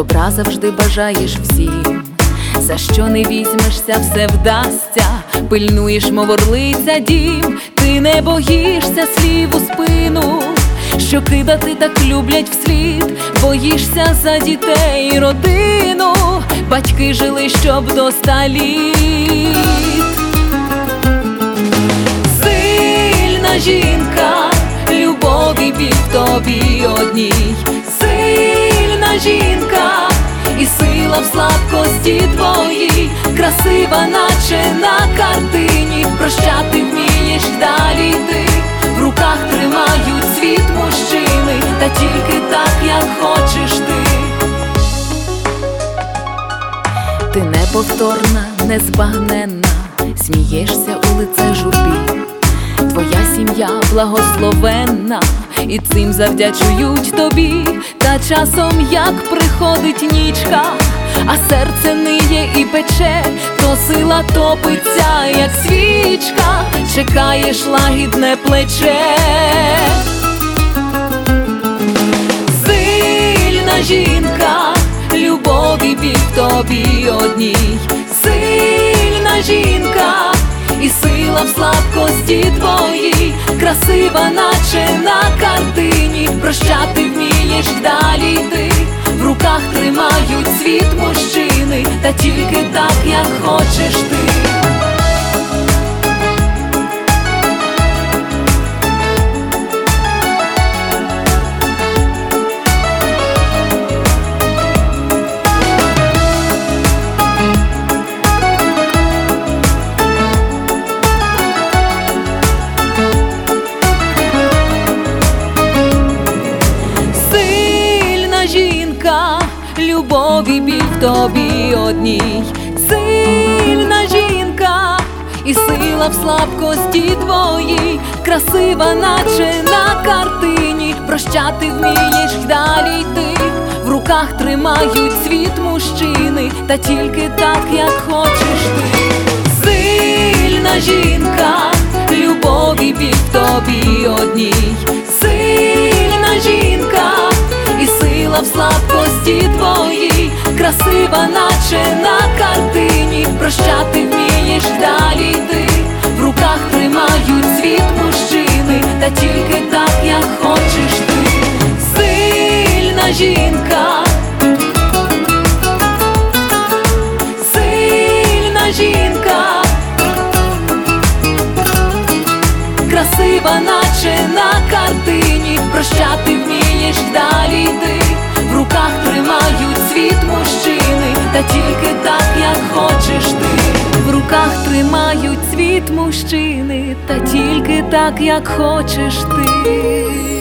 добра завжди бажаєш всім. За що не візьмешся, все вдасться. Пильнуєш, мов орлиця, дім. Ти не боїшся слів у спину, що кидати так люблять вслід. Боїшся за дітей і родину. Батьки жили, щоб до 100 літ. Сильна жінка, любові біль в тобі одній. Сильна жінка, і сила в слабкості твоїй. Красива, наче на картині. Прощати вмієш, далі йти. В руках тримають світ мужчини, та тільки так, як хочеш ти. Ти неповторна, незбагненна, смієшся у лице журбі. Твоя сім'я благословенна, і цим завдячують тобі. Та часом, як приходить нічка, а серце ниє і пече, то сила топиться, як свічка, чекаєш лагідне плече. Сильна жінка, любові біль в тобі одній. Сильна жінка, і сила в слабкості твоїй. Красива, наче на картині. Прощати вмієш, далі йти. В руках тримають світ мужчини, та тільки так, як хочеш ти. Любові біль в тобі одній. Сильна жінка, і сила в слабкості твоїй. Красива, наче на картині. Прощати вмієш, далі йти. В руках тримають світ мужчини, та тільки так, як хочеш ти. Сильна жінка, любові біль в тобі одній. Сильна жінка, і сила в слабкості твоїй. Красива, наче на картині. Прощати вмієш, далі йти. В руках тримають світ мужчини, та тільки так, як хочеш ти. Сильна жінка, сильна жінка, красива, наче на картині. Прощати вмієш, далі йти. В руках тримають світ мужчини, та тільки так, як хочеш ти. В руках тримають світ мужчини, та тільки так, як хочеш ти.